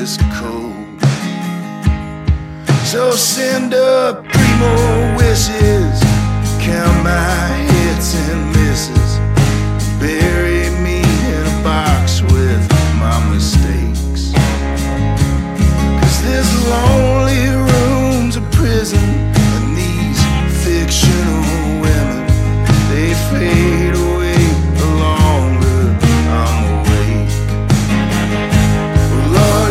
this cold. So send up 3 more wishes